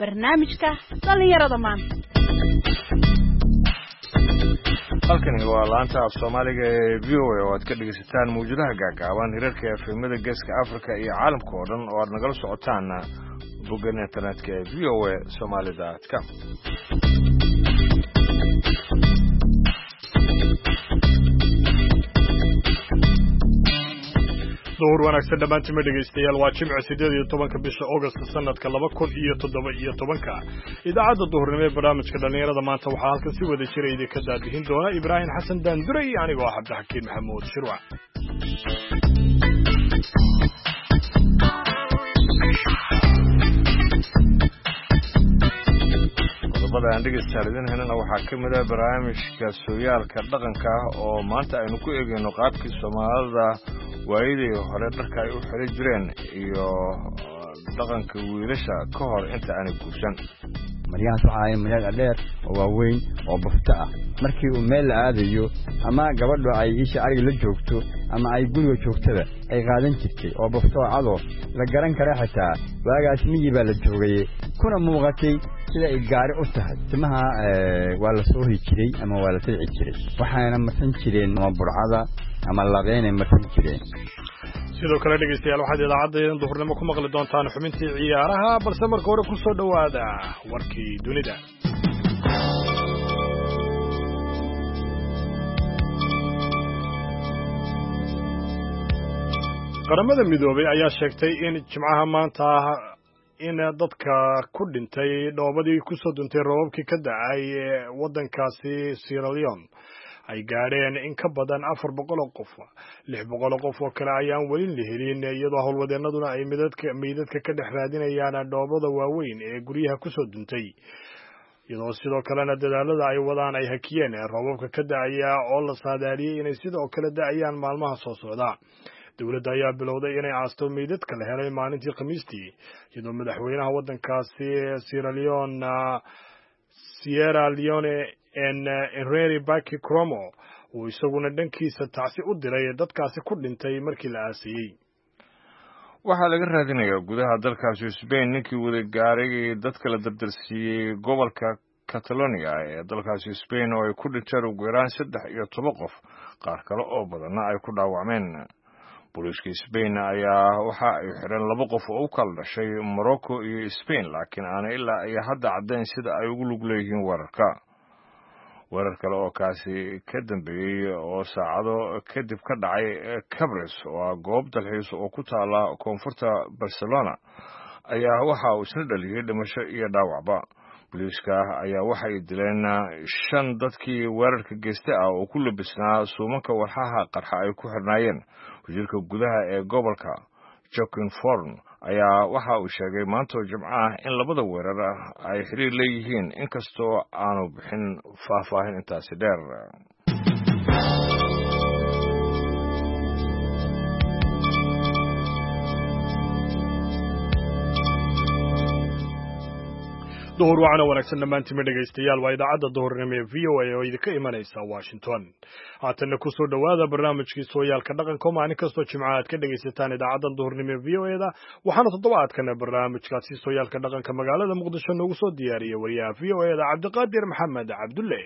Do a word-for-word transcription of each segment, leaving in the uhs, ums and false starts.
barnaamijka dhalinyarada maanta. halkani waa laanta af Soomaaliga ee V O A oo aad ka dhageysataan muujadaha gaagaaban hirarka efemada geeska Afrika iyo caalamka oo dhan oo aad nagala socotaan bogga internetka ee v o a somali dot com. duhur wanaagsan dhamaantiin ma dhegeystayaal waa jimce sideed iyo tobanka bisha August sanadka laba kun iyo toddoba iyo tobanka idaacadda duhurnimo ee barnaamijka dhalinyarada maanta waxaa halkan si wada jira idin ka daadihin doona Ibrahim Xasan Daanduray anigoo ah Cabdixakiin Maxamuud Shirwac. qodobada aan dhegeystayaal helana waxaa ka mid ah barnaamijka sooyaalka dhaqanka oo maanta aynu ku eegayno qaabkii Soomaalida waayidii hore dharka ay u xiran jireen iyo dhaqanka wiilasha ka hor inta aanay guursan. maryahaas waxaa ay maryaha dheer oo waaweyn oo bufta ah markii uu meel la aadayo ama gabadhu ay isha ariga la joogto ama ay guriga joogtada ay qaadan jirtay oo bufta oo cado la garan kara xitaa waagaas miyii baa la joogay kuna muuqatay sida ay gaari u tahay timaha waa la soo hijiray ama waa la tilci jiray waxaana marsan jireen ama burcada ama labeenay marsan jireen. sidoo kale dhegeystayaal waxaad idaacadda duhurnimo ku maqli doontaan xubintii ciyaaraha balse marka hore ku soo dhawaada warkii dunida. qaramada midoobay ayaa sheegtay in jimcaha maanta in dadka ku dhintay dhoobadii ku soo duntay roobabkii ka da'ay waddankaasi Sierra Leone ay gaadheen in ka badan afar boqol oo qof lix boqol oo qof oo kale ayaan weli la helin iyadoo howlwadeenaduna ay midadka meydadka ka dhex raadinayaan dhoobada waaweyn ee guryaha ku soo duntay iyadoo sidoo kalena dadaalada ay wadaan ay hakiyeen roobabka ka da'aya oo la saadaaliyay inay sidoo kale da'ayaan maalmaha soo socda. dowladda ayaa bilowday inay aasto meydadka la helay maalintii Khamiistii iyadoo madaxweynaha waddankaasi Sierra Leone Sierra Leone en Enrique Baki Cromo oo isaguna dhankiisa tacsi u diray dadkaasi ku dhintay markii la aasayay. waxaa laga raadinayaa gudaha dalkaasi Spain ninkii wada gaaray dadka la dardarsiiyey gobolka Catalonia ee dalkaasi Spain oo ay ku dhinteen ugu yaraan saddex iyo toban qof qaar kale oo badanna ay ku dhaawacmeen. booliiska Spain ayaa waxa ay xireen laba qof oo u kala dhashay Morocco iyo Spain laakiin aan ilaa ay hadda caddayn sida ay ugu lug leeyihiin weerarka. weerar kale oo kaasi ka dambeeyay oo saacado kadib ka dhacay Cabres oo ah goob dalxiis oo ku taala koonfurta Barcelona ayaa waxa uu isna dhaliyay dhimasho iyo dhaawacba. booliiska ayaa waxay dileen shan dadkii weerarka geystay ah oo ku labisnaa suumanka walxaha qarxa ay ku xirnaayeen. wasiirka gudaha ee gobolka Joaquin Forn ayaa waxa uu sheegay maanta Jimco ah in labada weerar ay xiriir leeyihiin inkastoo aanu bixin faahfaahin intaasi dheer. duhur waana wanaagsan dhamaantiin ma dhegeystayaal waa idaacadda duhurnimo ee V O A oo idinka imanaysa Washington. haatana ku soo dhawaada barnaamijkii sooyaalka dhaqanka maalin kastoo jimco aad ka dhegeysataan idaacadda duhurnimo ee V O A da waxaana toddobaadkan barnaamijkaasi sooyaalka dhaqanka magaalada Muqdisho noogu soo diyaariyay wariyaha V O A da Cabdiqaadir Maxamed Cabdulle.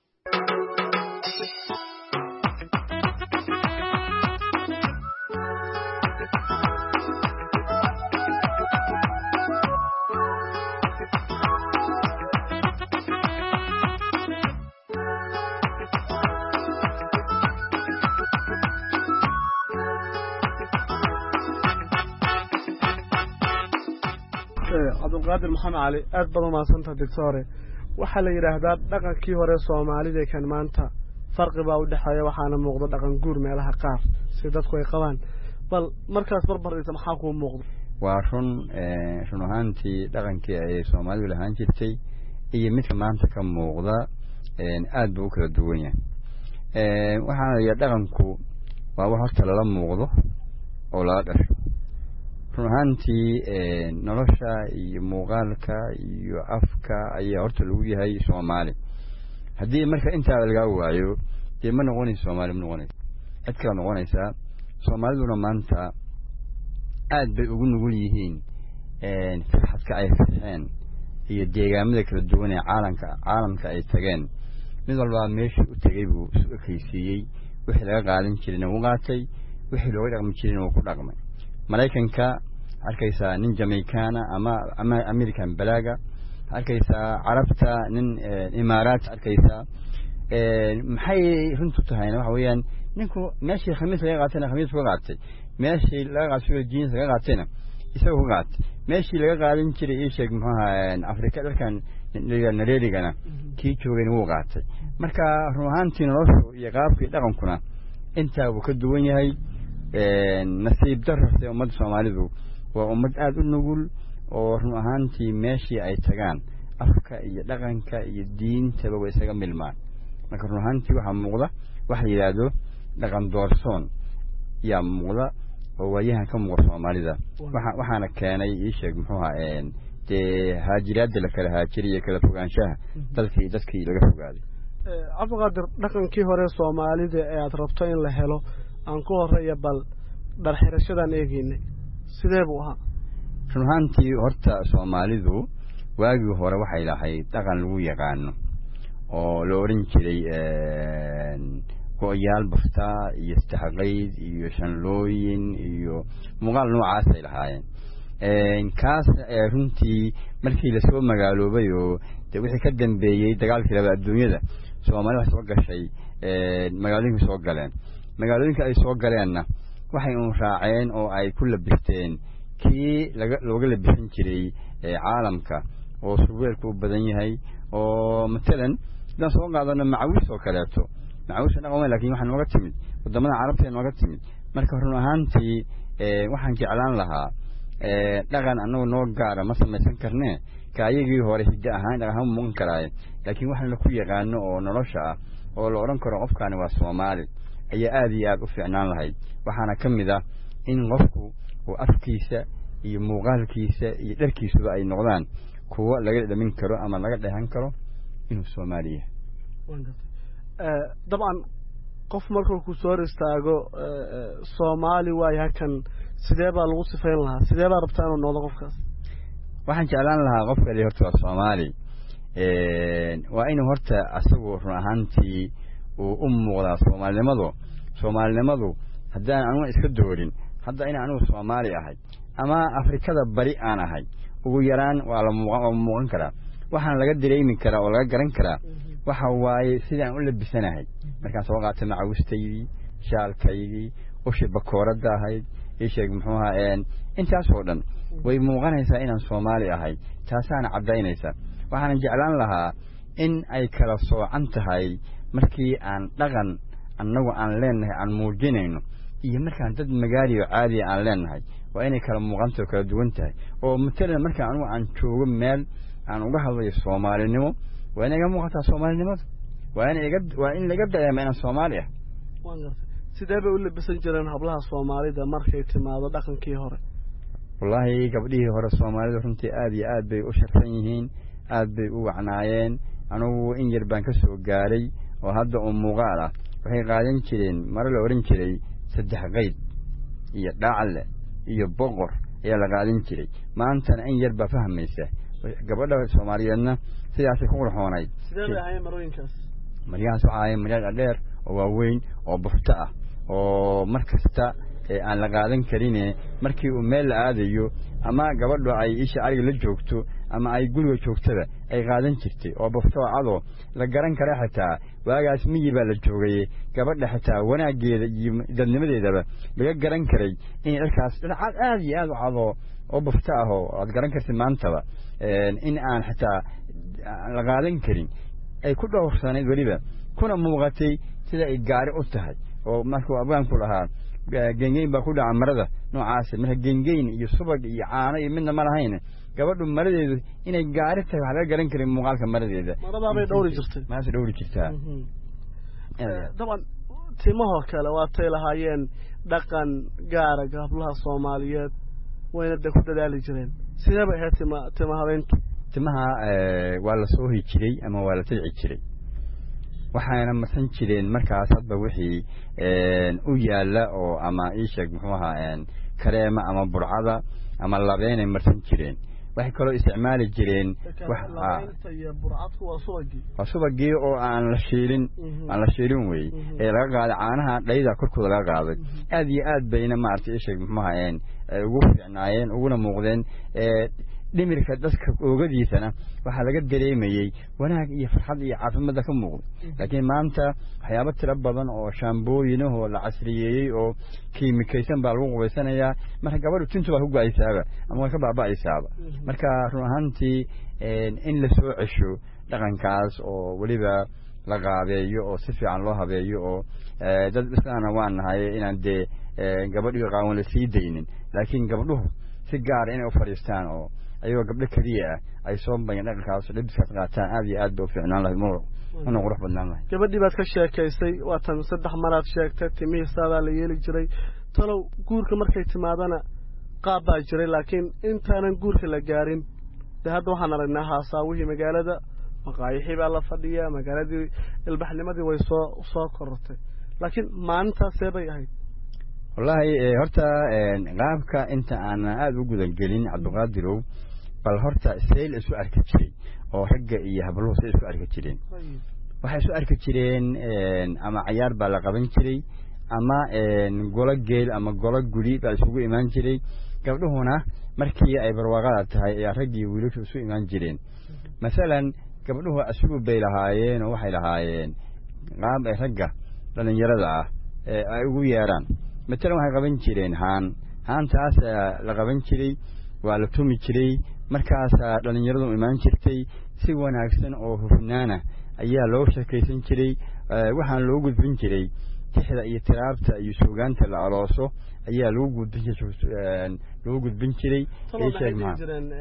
cabdiqaadir maxamed cali aad badan maasanta doctore waxa la yiraahdaa dhaqankii hore Soomaalida kan maanta farqi baa u dhaxeeya waxaana muuqda dhaqan guur meelaha qaar si dadku ay qabaan bal markaas barbar inta maxaa ku muuqdo. waa run ee run ahaantii dhaqankii ay Soomaalidu lahaan jirtay iyo midka maanta ka muuqda een aad buu kala duwan yahay. ee waxa ay dhaqanku waa wax kala la muuqdo oo la dhasho. run ahaantii nolosha iyo muuqaalka iyo afka ayaa horta lagu yahay Soomaali. haddii marka inta laga waayo dee ma noqonayso Soomaali ma noqonayso cid kale noqonaysa. Soomaaliduna maanta aad bay ugu nugul yihiin een farxadka ay farxeen iyo deegaamada kala duwan ee caalamka caalamka ay tageen mid walba meeshii u tagay buu isu ekaysiiyey wixii laga qaadan jirayna wuu qaatay wixii looga dhaqmi jirayna wuu ku dhaqmay maraykanka arkaysaa nin jamaicaana ama ama american balaaga arkaysaa carabta nin imaaraat arkaysaa maxay runtu tahayna waxa weeyaan ninku meeshii khamiis laga qaatayna khamiis ku qaatay meeshii laga qaatay jeans laga qaatayna isagu ku qaatay meeshii laga qaadan jiray ii sheeg muxuu ahaa afrika dalkan nareeligana kii joogayna wuu qaatay marka run ahaantii noloshu iyo qaabkii dhaqankuna intaa wuu ka duwan yahay nasiib darrase ummadda soomaalidu waa ummad aada u nugul oo run ahaantii meeshii ay tagaan afka iyo dhaqanka iyo diintaba way isaga milmaan marka run ahaantii waxaa muuqda waxa yidhaahdo dhaqan doorsoon yaa muuqda oo waayahan ka muuqda soomaalida waxa waxaana keenay ii sheeg muxuu ahaa dee haajiraadda la kala haajiriyo kala fogaanshaha dalkii dadkii laga fogaaday cabdiqaadir dhaqankii hore soomaalida ee aad rabto in la helo aan ku horeeya bal dhar xirashadaan eegaynay sidee buu ahaa run ahaantii horta soomaalidu waagii hore waxay lahayd dhaqan lagu yaqaano oo la oran jiray go-yaal baftaa iyo istixqayd iyo shanlooyin iyo muuqaal noocaasay lahaayeen kaas runtii markii lasoo magaaloobay oo de wixii ka dambeeyey dagaalkii laba adduunyada soomaalida waxay soo gashay magaalooyinka soo galeen magaalooyinka ay soo galeenna waxay un raaceen oo ay ku labisteen kii laga looga labisan jiray caalamka oo surweelku u badan yahay oo matalan hadaan soo qaadano macawiis oo kaleeto macawiis dhaqan laakiin waxaa nooga timid wadamada carabta nooga timid marka run ahaantii waxaan jeclaan lahaa dhaqan annagu noo gaara ma samaysan karnee ka ayagii hore hiddo ahaan dhaqan ha muuqan karaaye laakiin waxaan la ku yaqaano oo nolosha ah oo la odhan karo qofkaani waa soomaali ayaa aada iyo aada u fiicnaan lahayd waxaana ka mid ah in qofku uu afkiisa iyo muuqaalkiisa iyo dharkiisuba ay noqdaan kuwo laga dhamin karo ama laga dheehan karo inuu soomaali yahay dabcan qof markuu ku soo hor istaago soomaali waayo hakan sidee baa lagu sifayn lahaa sidee baa rabtaa inuu noqdo qofkaas waxaan jeclaan lahaa qofka li horta waa soomaali waa inuu horta asagu run ahaantii uu u muuqdaa soomaalinimadu soomaalinimadu haddaan anuga iska doorin hadda in anugu soomaali ahay ama afrikada bari aan ahay ugu yaraan waa la muuqan karaa waxaan laga dareemi karaa oo laga garan karaa waxa waaye sidaan u labisanahay markaan soo qaatay macawistaydii shaalkaydii ushi bakooradda ahayd ii sheeg muxuu ahaa intaasoo dhan way muuqanaysaa inaan soomaali ahay taasaana caddaynaysa waxaana jeclaan lahaa in ay kala soocan tahay markii aan dhaqan annagu aan leenahay aan muujinayno iyo markaan dad magaaliyo caadiya aan leenahay waa inay kala muuqantao kala duwan tahay oo matalan markaan anugu aan joogo meel aan uga hadlayo soomaalinimo waa inay iga muuqataa soomaalinimadu waa in iga waa in laga dareema inaan soomaali ah waan gartay sidee bay u labisan jireen hablaha soomaalida markay timaado dhaqankii hore wallaahi gabdhihii hore soomaalida runtii aada iyo aad bay u sharfan yihiin aad bay u wacnaayeen anugu in yar baan ka soo gaaray oo hadda uu muuqaal ah waxay qaadan jireen mare la oran jiray saddex qayd iyo dhaacle iyo boqor ayaa la qaadan jiray maantana in yar baa fahmaysa gabadha soomaaliyeedna sidaasay ku qurxoonayd sidee bay ahaayeen marooyinkaas maryahaas waxaa ahayen maryaa dheer oo waaweyn oo bufto ah oo mar kasta aan la qaadan karine markii uu meel la aadayo ama gabadhu ay isha ariga la joogto ama ay guriga joogtada ay qaadan jirtay oo bufto cadoo la garan kara xitaa waagaas miyi baa la joogay gabadha xitaa wanaaggeeda iyo dadnimadeedaba laga garan karay in dharkaas dhacad aad iyo aad u cadoo oo bufto ah oo aad garan kartid maantaba in aan xitaa la qaadan karin ay ku dhowrsanayd weliba kuna muuqatay sida ay gaari u tahay oo markuu abgaanku lahaa gengeyn baa ku dhaca marada noocaas marka gengeyn iyo subag iyo caano iyo midna ma lahayn gabadhu maradeedu inay gaari tahay waxa laga garan karin muuqaalka maradeeda marada bay dhowri jirtay maas dhowri jirtaa daban timahoo kale waa tay lahaayeen dhaqan gaara gabdhaha Soomaaliyeed wayna ku dadaali jireen sidee bay ahayd tima tima habeyntu timaha waa la soo hijiray ama waa la tilci jiray waxaana marsan jireen markaas hadba wixii u yaala oo ama ii sheeg muxuu ahaa kareema ama burcada ama labeenay marsan jireen waxay kaloo isticmaali jireen wax iyo burcadku waa subagii waa subagii oo aan la shiilin aan la shiilin wey ee laga qaaday caanaha dhayda korkooda laga qaaday aad iyo aad bayna maartay sheeg maxaayeen ugu fiicnaayeen uguna muuqdeen ee dhimirka dadka oogadiisana waxa laga dareemayay wanaag iyo farxad iyo caafimaad ka muuqdo laakiin maanta waxyaabo tiro badan oo shaambooyinaho la casriyeeyay oo kiimikaysan baa lagu qubaysanaya marka gabadhu tintu waa ku go'aysaaba ama way ka baaba'aysaaba marka run ahaantii in la soo cesho dhaqankaas oo waliba la qaabeeyo oo si fiican loo habeeyo oo dad islaana waan nahay inaan dee gabadhiga qaawan la sii daynin laakiin gabdhuhu si gaar inay u fadhiistaan oo ayagoo gabdho keliya ah ay soo bayeen dhaqankaas dhibiskaas qaataan aad iyo aad bay u fiicnaan lahay una qurux badnaan lahay gabadhii baad ka sheekaysay waatan saddex maraad sheegtay timihiisaadaa la yeeli jiray talow guurka markay timaadana qaab baa jiray laakiin intaanan guurka la gaarin dee hadda waxaan aragnaa haasaawihii magaalada maqaayixii baa la fadhiyaa magaaladii ilbaxnimadii way soo soo korortay laakiin maalintaasee bay ahayd wallahi horta qaabka inta aan aad u gudan gelin cabdiqaadirow bal horta seel isu arki jiray oo ragga iyo habluhu seel isu arki jireen waxay isu arki jireen ama ciyaar baa la qaban jiray ama golo geel ama golo guri baa isugu imaan jiray gabdhuhuna markii ay barwaaqada tahay ayaa raggii wiilashu isu imaan jireen masalan gabdhuhu asugu bay lahaayeen oo waxay lahaayeen qaab ay ragga dhalinyarada ah ee ay ugu yeeraan مثلا waxay qaban jireen haan haantaas la qaban jiray waa la tumi jiray markaas dhalinyaradu imaan jirtay si wanaagsan oo hufnaana ayaa loo sheekaysan jiray waxaan loo gudbin jiray tixda iyo tiraabta iyo suugaanta la alooso ayaa loo gudbin jiray loo gudbin jiray ee sheegma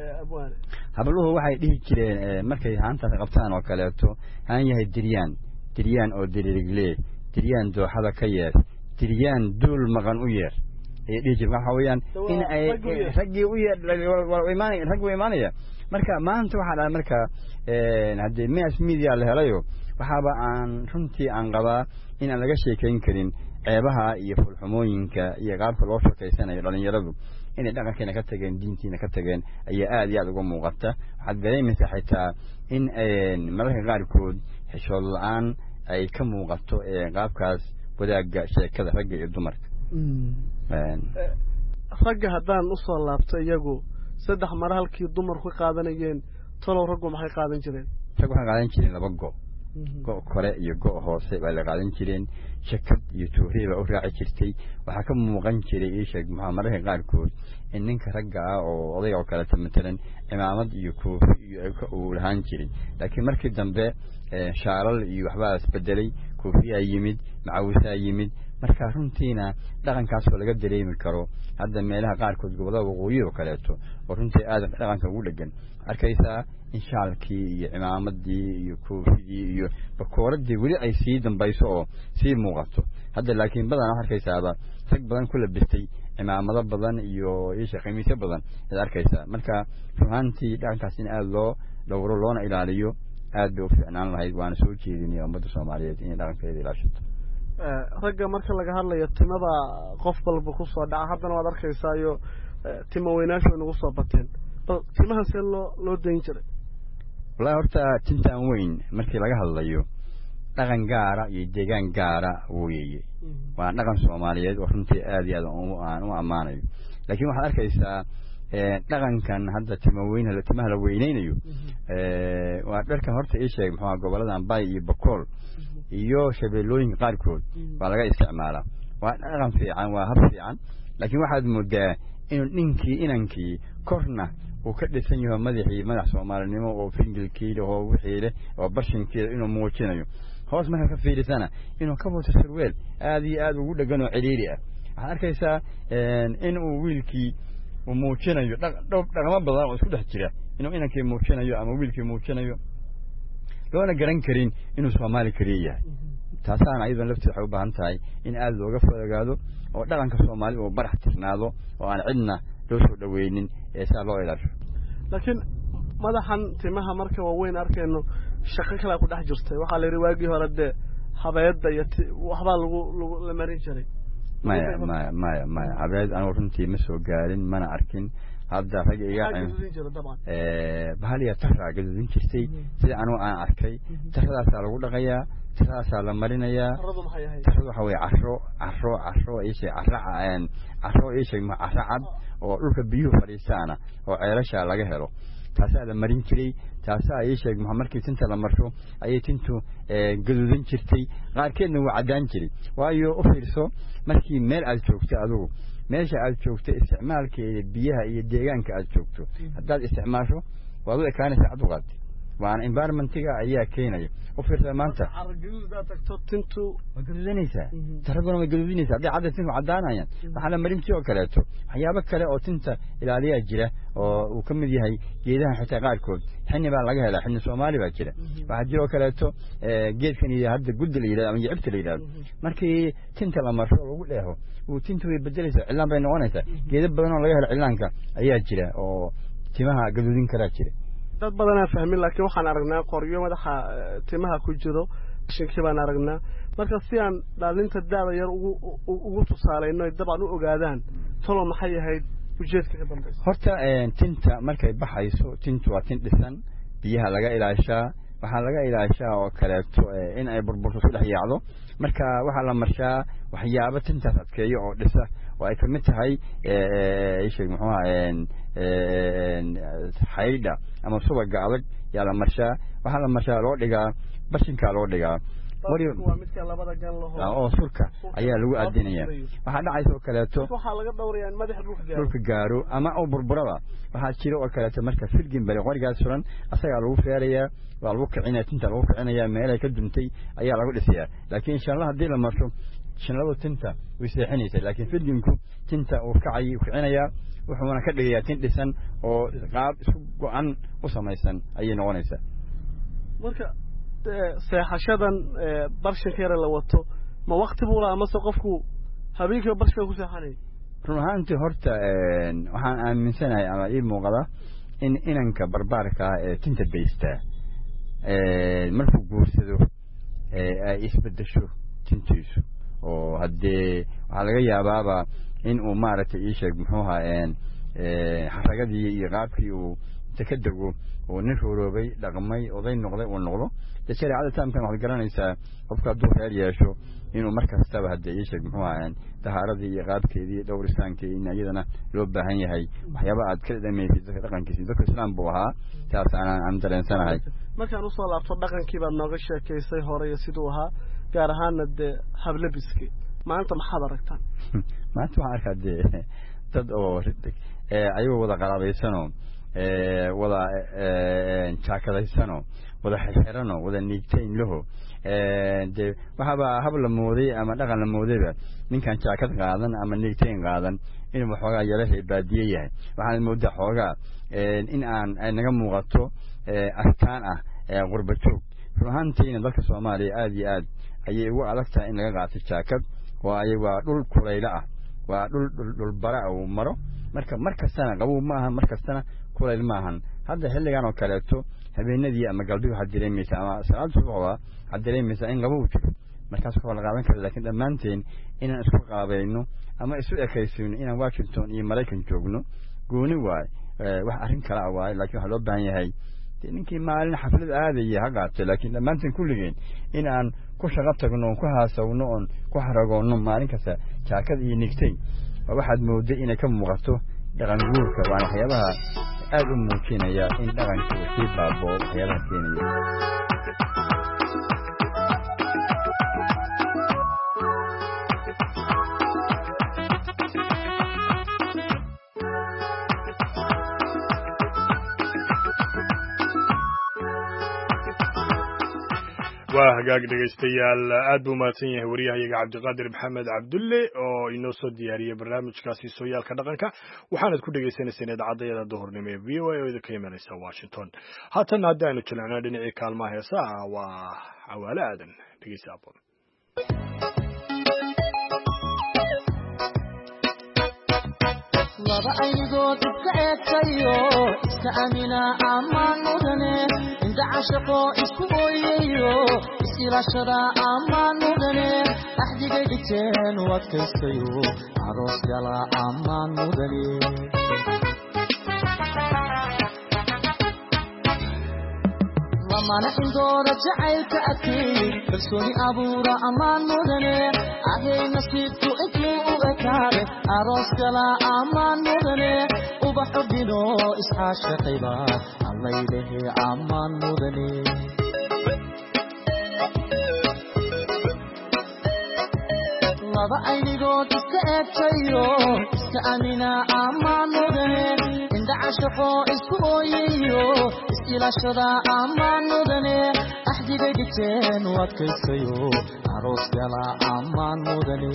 habluhu waxay dhihi jireen markay haantaas qabtaan oo kaleeto haan yahay diriyaan diriyaan oo dirigle diriyaan dooxada ka yeer diriyaan duul maqan u yeer ee dhijir waxa weeyaan in ay ragii u yeer imaan rag way imaanaya marka maanta waxa dhacay marka ee hadii mass media la helayo waxaba aan runtii aan qabaa in aan laga sheekeyn karin ceebaha iyo fulxumooyinka iyo qaabka loo shaqeysanayo dhalinyaradu inay dhaqankeena ka tageen diintiina ka tageen ayaa aad iyo aad uga muuqata waxaad dareemaysaa xitaa in mararka qaarkood xishood la'aan ay ka muuqato ee qaabkaas wadaaga sheekada ragga iyo dumarka ragga haddaan u soo laabto iyagu saddex mar halkii dumarku qaadanayeen talow raggu maxay qaadan jireen rag waxay qaadan jireen laba go go kore iyo go hoose baa la qaadan jireen shakad iyo tuuri baa u raaci jirtay waxaa ka muuqan jiray ii sheeg maxaa mararka qaarkood in ninka ragga ah oo odayga oo kale matalan cimaamad iyo koofi iyo uu lahaan jiray laakiin markii dambe shaalal iyo waxbaa isbedelay koofiya yimid macawisa yimid marka runtiina dhaqankaas oo laga dareemi karo hadda meelaha qaarkood gobolada waqooyi oo kaleeto oo runtii aad dhaqanka ugu dhagan arkaysaa in shaalkii iyo cimaamadii iyo koofidii iyo bakooradii weli ay sii dambayso oo sii muuqato hadda laakiin badan arkaysaaba rag badan ku labistay cimaamado badan iyo isha khamiisyo badan aad arkaysaa marka ruhantii dhaqankaas in aad loo dhowro loona ilaaliyo aad bay u fiicnaan lahayd waana soo jeedinaya ummadda Soomaaliyeed in dhaqankeeda ilaashato ragga marka laga hadlayo timada qof walba ku soo dhaca haddana waad arkaysaa iyo timo weynaasho nagu soo bateen timaha see loo loo dayn jiray wallahi horta tintaan weyn markii laga hadlayo dhaqan gaara iyo deegaan gaara weeye waa dhaqan Soomaaliyeed oo runtii aad iyo aad u amaanayo laakiin waxaad arkaysaa dhaqankan hadda timo weyn la timaha la weynaynayo ee waa dharkan horta ii sheeg maxaa goboladan Bay iyo Bakool iyo shabeelooyin qaarkood baa laga isticmaalaa waa dhaqan fiican waa hab fiican laakiin waxaad moodaa in ninkii inankii korna uu ka dhisan yahay madaxii madax Soomaalinimo oo fingilkii oo wixii leh oo bashinkii inuu muujinayo hoos marka ka fiirisana inuu ka wato surweel aad iyo aad ugu dhagan oo ciriiri ah waxaad arkaysaa in uu wiilkii uu muujinayo dhaqamo badan oo isku dhex jira inuu inankii muujinayo ama wiilkii muujinayo loona garan karin inuu Soomaali kaliya yahay taasana aydan laftiisa waxay u baahan tahay in aad looga fogaado oo dhaqanka Soomaali oo barax tirnaado oo aan cidna loo soo dhaweynin ee saa loo ilaasho laakiin madaxan timaha marka waa weyn arkayno shaqo kale ku dhex jirtay waxa la yiri waagii hore de habeeyada iyo waxba lagu la marin jiray maya maya maya maya habeed aan runtii ma soo gaarin mana arkin hadda rag iga ee bahaliya taraa gadudin jirtay sida anu aan arkay taradaas lagu dhaqayaa taradaas la marinayaa taradu waxa way carro carro carro isha carracaan carro isha ma carracad oo dhulka biyuhu fadhiistaana oo ceelasha laga helo taas la marin jiray taas ay sheeg markii tinta la marto ayay tintu gadudin jirtay qaarkeedna waa cadaan jiray waayo u fiirso markii meel aad joogto adigu meesha aad joogto isticmaalkeeda biyaha iyo deegaanka aad joogto haddaad isticmaasho waad u ekaanaysaa caduqaad waana environmentiga ayaa keenaya u fiirsa maanta argaduda tagto tintu gadudinaysa taraduna way gadudinaysa hadii cadda tintu cadaanayaan waxa la marin jiray oo kaleeto waxyaabo kale oo tinta ilaaliya jira oo uu ka mid yahay geedaha xitaa qaarkood xinni baa laga helaa xinni Soomaali baa jira waxa jiro kaleeto geedkan iyo hadda gudda la yiraahdo ama jibta la yiraahdo markii tinta la marso lagu dheeho uu tintu way bedelaysaa cilaan bay noqonaysaa geedo badan oo laga helo cilaanka ayaa jira oo timaha gadudin kara jira dad badan aan fahmin laakiin waxaan aragnaa qoryo madaxa timaha ku jiro shinkii baan aragnaa marka si aan dhaalinta daada yar ugu ugu tusaalayno dabcan u ogaadaan tolo maxay yahayd ujeedka ka dambaysa horta tinta markay baxayso tintu waa tin dhisan biyaha laga ilaashaa waxa laga ilaashaa oo kaleeto in ay burburto soo dhex yaacdo marka waxa la marshaa waxyaabo tintaas adkeeyo oo dhisa oo ay kamid tahay ee sheeg muxuu ahaan ee hayda ama subaga adag yaa la marshaa waxa la marshaa loo dhigaa bashinka loo dhigaa waa midka labada gan laho oo surka ayaa lagu aadinaya waxa dhacayso kaleeto waxa laga dhawraya in madax dhulka gaaro ama oo burburada waxa jiro oo kaleeto marka filgin bari qorigaas suran asaga lagu feerayaa waa lagu kicinaya tinta lagu kicinaya meel ay ka duntay ayaa lagu dhisayaa laakiin insha Allah hadii la marto shinladu tinta way seexinaysaa laakiin filginku tinta uu kacay kicinaya wuxuuna ka dhigayaa tin dhisan oo qaab isku go'an u samaysan ayay noqonaysaa marka seexashadan barshinkeera la wato ma waqti buu la ama qofku habeenkii barshinka ku seexanay run ahaantii horta waxaan aaminsanahay ama ii muuqda in inanka barbaarka ee tinta beystaa markuu guursado ay isbedesho tintiisu oo hadee waxa laga yaabaaba in uu maaragtay ii sheeg muxuu ahaa xaragadii iyo qaabkii uu ka dago oo nin roorobay dhaqmay oday noqday oo noqdo shariicada taamkan waxaad garanaysaa qofka hadduu reer yeesho inuu markastaba hadee ii sheeg muxuu ahaa tahaaradii iyo qaabkeedii dhowristaankii in iyadana loo baahan yahay waxyaaba aad ka dhameysay dadka dhaqankiisa dadka islaam buu ahaa taas aan aan dareensanahay markaan usoo laabto dhaqankii baad nooga sheekaysay hore iyo siduu ahaa gaar ahaana dee hablabiski maanta maxaad aragtaan maanta waxaan arkaa dee dad oo ayagoo wada qaraabaysano wada jaakadaysano wada xirxirano wada niigtayn laho dee waxaaba hab la mooday ama dhaqan la moodayba ninkan jaakad qaadan ama niigtayn qaadan inuu waxoogaa yarahay baadiye yahay waxaan moodaa xoogaa in aan naga muuqato astaan ah qurba joog run ahaantiina dalka Soomaaliya aad iyo aad ayay ugu adag tahay in laga qaato jaakad oo ay waa dhul kulayl ah waa dhul dhul bara oo maro marka markastana qabow ma aha markastana kulayl ma ahan hadda xilligan oo kaleeto habeenadii ama galbiga waxa dareemaysa ama salaad subax waa dareemaysa in qabow jiro markaas oo la qaadan karo laakiin dhamaanteen inaan isku qaabayno ama isu ekaysiino inaan Washington iyo Mareykan joogno gooni waay wax arrin kala ah waay laakiin waxa loo baahan yahay ninkii maalin xaflad aadaya ha qaato laakiin dhamaanteen kulligeen in aan ku shaqo tagno ku haasawno on ku xaragoonno maalin kasta jaakad iyo nigtay waxaad mooday inay ka muuqato dhaqan guurka waa waxyaabaha aad u muujinaya in dhaqanku si baabo waxyaabaha keenaya waa hagaag dhegaystayaal aad buu mahadsan yahay wariyahayaga cabdiqaadir maxamed cabdulle oo inoo soo diyaariyey barnaamijkaasi sooyaalka dhaqanka waxaanad ku dhagaysanayseen idaacadayada duhurnimo ee v o a oo idinka imanaysa washington haatan haddaanu jilcnaa dhinacii kaalmaha heesaha waa cawaale aadan dhegeysa abon laba aynigood iska eegtayo iska amina ammaan mudane inta cashaqo isku ooyayo isilashada ammaan mudane axdigay dhigteen u adkaystayo aroos gala ammaan mudane mana indooda jacaylka adkeeyey kalsooni abuura ammaan mudane ahay nasiibku intuu u ekaade aroos kala ammaan mudane ubaxu dhino isxaashaqayba allaylehe ammaan mudane laba aynigood iska eegtayo iska amina ammaan mudane inda cashaqo isku ooyayo isilashada ammaan mudane axdigay dhigteen u adkaysayo aroos gala ammaan mudane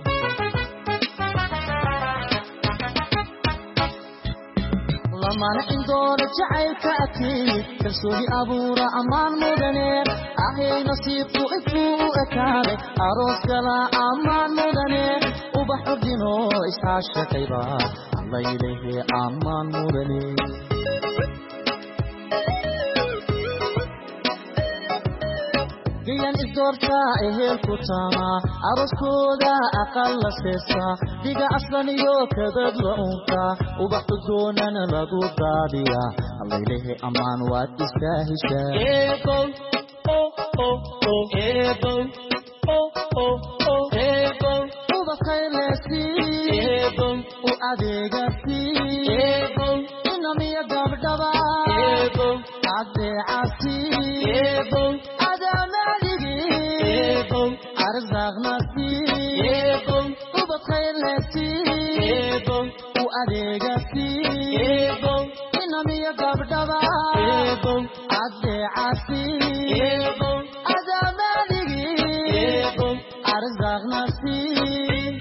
lamana indooda jacaylka adkeeyey kalsooni abuura ammaan mudane ahay nasiibku intuu u ekaade aroos gala ammaan mudane ubaxu dhino isxaashaqayba allaylehe ammaan mudane gayan isdoorta ehelku taama arooskooda aqal la seesa diga aslan iyo kadad la unka ubax udgoonana lagu daadiya allaylehe ammaan waad istaahishaa eebow oh oh oh eebow oh oh oh eebow ubakaylesi eebow u adeegasi eebow inamiya gabdhaba eebow adeecasi eebow أرزاق نصيب وبخير نصيب وأديك نصيب إنما يقبل دباب عدي عصيب هذا مالك أرزاق نصيب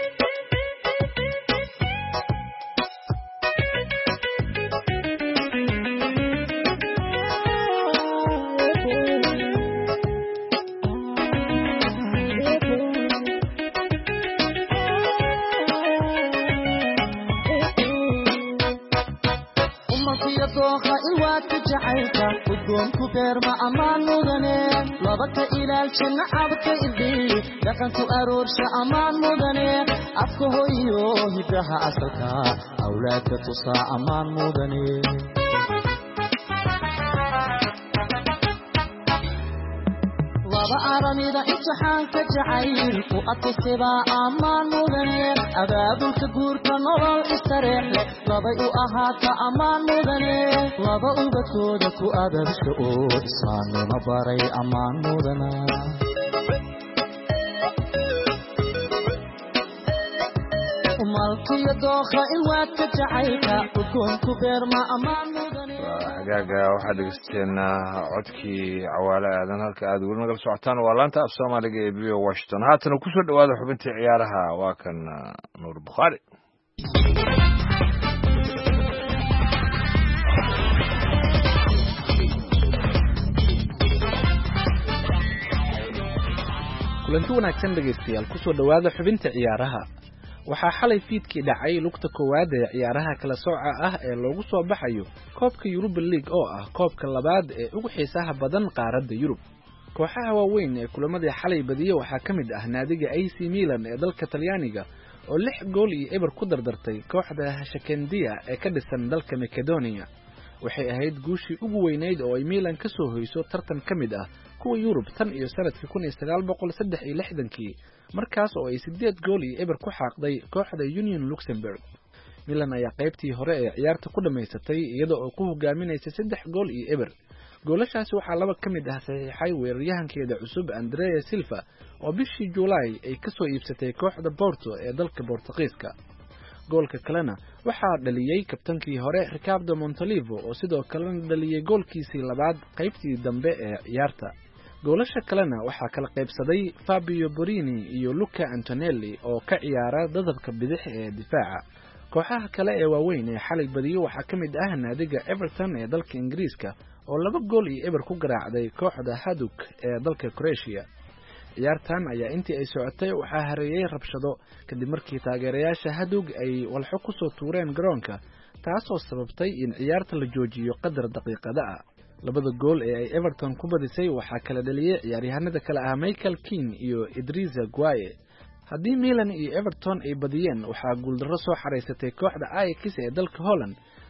dooqa ilwaadka jacaylka udgoonku beerma ammaan mudane labaka ilaalshanna cabka irdii dhaqanku aroorsha ammaan mudane afka hoyo hidaha asalka awlaadka tusaa ammaan mudane laba aramida imtixaanka jacayl ku adkaystaba ammaan mudane abaabulka guurka nolol istareexle labay u ahaata ammaan mudane laba ubadkooda ku adabsha oo islaamnimo baray ammaan mudana malkiyo dooqa ilwaadka jacaylka udgoonku beerma ammaan mudane hagaaga waxaad dhegeysateen codkii cawaale aadan halka aad weli nagala socotaan waa laanta af soomaaliga ee v o washington haatana kusoo dhawaada xubintii ciyaaraha waa kan nuur bukhaari kulanti wanaagsan dhegeystayaal kusoo dhawaada xubinta ciyaaraha waxaa xalay fiidkii dhacay lugta koowaad ee ciyaaraha kala sooca ah ee loogu soo baxayo koobka Europa League oo ah koobka labaad ee ugu xiisaha badan qaaradda Yurub kooxaha waaweyn ee kulamadii xalay badiyo waxaa ka mid ah naadiga A C Milan ee dalka Talyaaniga oo lix gool iyo eber ku dardartay kooxda Shakendia ee ka dhisan dalka Macedonia waxay ahayd guushii ugu weyneyd oo ay Milan ka soo hoyso tartan ka mid ah kuwa Yurub tan iyo sanadkii kun iyo sagaal boqol saddex iyo lixdan-kii markaas oo ay sideed gool iyo eber ku xaaqday kooxda Union Luxembourg Milan ayaa qaybtii hore ee ciyaarta ku dhameysatay iyadoo ay ku hogaaminaysay saddex gool iyo eber goolashaasi waxaa laba ka mid ah saxiixay weeraryahankeeda cusub Andrea Silva oo bishii July ay ka soo iibsatay kooxda Porto ee dalka Boortaqiiska goolka kalena waxaa dhaliyay kabtankii hore Ricardo Montolivo oo sidoo kalena dhaliyay goolkiisii labaad qaybtii dambe ee ciyaarta goolasha kalena waxaa kala qaybsaday Fabio Borini iyo Luca Antonelli oo ka ciyaara dadabka bidix ee difaaca kooxaha kale ee waaweyn ee xalay badiyo waxaa ka mid ah naadiga Everton ee dalka Ingiriiska oo laba gool iyo eber ku garaacday kooxda Hajduk ee dalka Croatia ciyaartan ayaa intii ay socotay waxaa hareeyay rabshado kadib markii taageerayaasha Hajduk ay walxo ku soo tuureen garoonka taasoo sababtay in ciyaarta la joojiyo qadar daqiiqada ah labada gool ee ay Everton ku badisay waxaa kala dhaliyay ciyaaryahanada kala ah Michael Keane iyo Idrissa Gueye haddii Milan iyo Everton ay badiyeen waxaa guuldarro soo xareysatay kooxda Ajax ee dalka Holland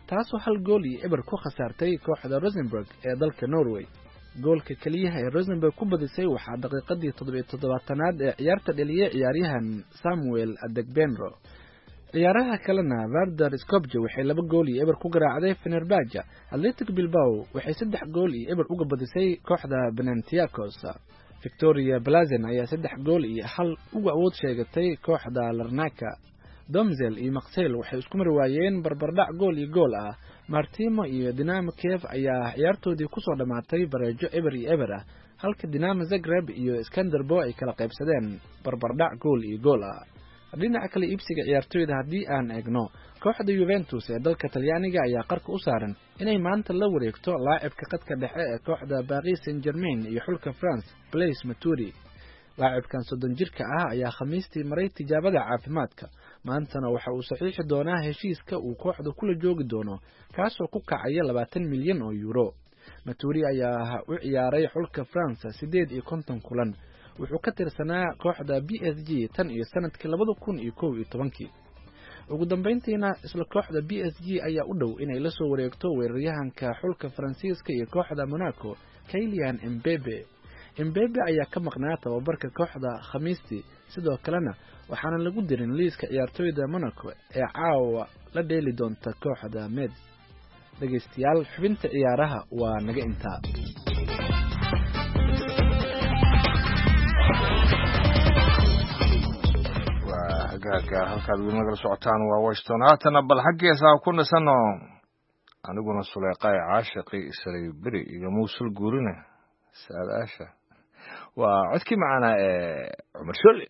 taasoo hal gool iyo eber ku khasaartay kooxda Rosenborg ee dalka Norway. goolka kaliyaha ee Rosenborg ku badisay waxaa daqiiqadii toddoba iyo toddobaatanaad ee ciyaarta dhaliyay ciyaaryahan Samuel Adegbenro. ciyaaraha kalena Vardar Skopje waxay laba gool iyo eber ku garaacday Fenerbahce. Athletic Bilbao waxay saddex gool iyo eber uga badisay kooxda Panathinaikos. Victoria Plazen ayaa saddex gool iyo hal uga awood sheegatay kooxda Larnaca. Domzel iyo Marseille waxay isku mar waayeen barbardhac gool iyo gool ah. Martimo iyo Dinamo Kiev ayaa ciyaartoodii ku soo dhamaatay bareejo eber iyo eber ah, halka Dinamo Zagreb iyo Skanderbo ay kala qaybsadeen barbardhac gool iyo gool ah. dhinaca kale iibsiga ciyaartoyda haddii aan eegno, kooxda Juventus ee dalka Talyaaniga ayaa qarka u saaran inay maanta la wareegto laacibka qadka dhexe ee kooxda Paris Saint-Germain iyo xulka France Blaise Matuidi. laacibkan soddon jirka ah ayaa khamiistii maray tijaabada caafimaadka, maantana waxa uu saxiixi doonaa heshiiska uu kooxda kula joogi doono kaasoo ku kacaya labaatan milyan oo euro. Matuidi ayaa u ciyaaray xulka France sideed iyo konton kulan, wuxuu ka tirsanaa kooxda B S G tan iyo sanadkii labada kun iyo kow iyo tobankii. ugu dambeyntiina isla kooxda B S G ayaa u dhow inay la soo wareegto weeraryahanka xulka Faransiiska iyo kooxda Monaco Kylian Mbappe. Mbappe ayaa ka maqnaa tababarka kooxda Khamiistii, sidoo kalena waxaana lagu dirin liiska ciyaartoyda Monaco ee caawa la dheeli doonta kooxda Metz. dhageystayaal, xubinta ciyaaraha waa naga intaa. hagaaga halkaad weli nagala socotaan waa Washington. haatana bal xaggeesaa ku nasano aniguna Suleeqay caashiqi isray beri iyo muusul guurina saadaasha waa codkii macana ee Cumar Sholle.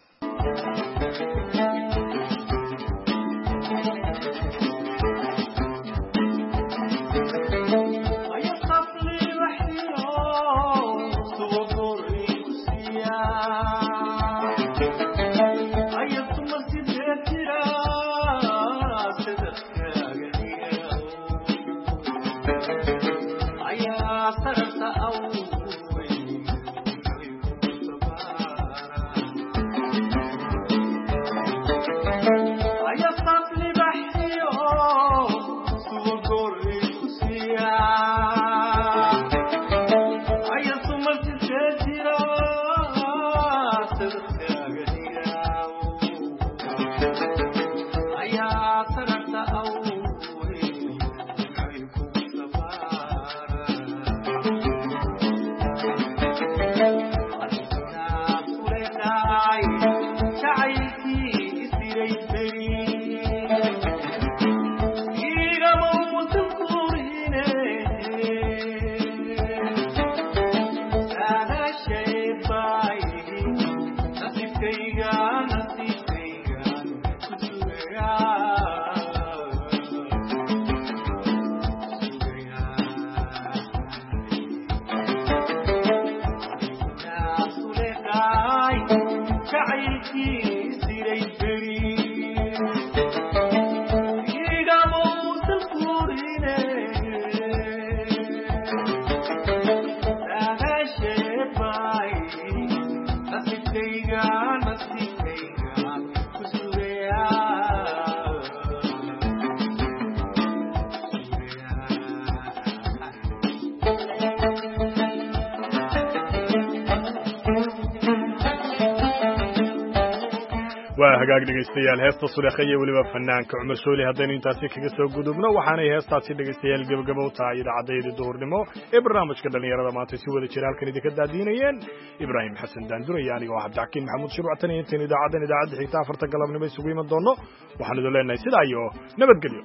hagaag dhegeystayaal, heesta Suleeqay waliba fanaanka Cumar Sholle haddaynu intaasi kaga soo gudubno, waxaanay heestaasi dhegeystayaal gabagabo u tahay idaacaddeeda duhurnimo ee barnaamijka dhalinyarada maanta si wada jira halkan idinka daadiinayeen Ibraahim Xasan Daandure iyo aniga oo Cabdixakiin Maxamuud Shiruuc. tan iyo intaan idaacaddan idaacadda xigta afarta galabnimo isugu iman doono, waxaan idin leenahay sidaa iyo nabadgelyo.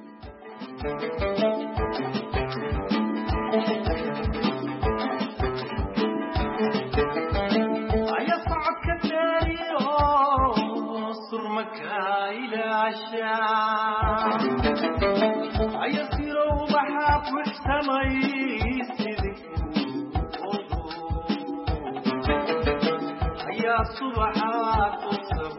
ayasiro waxaa buuxsamay sidii ayaa subaxaad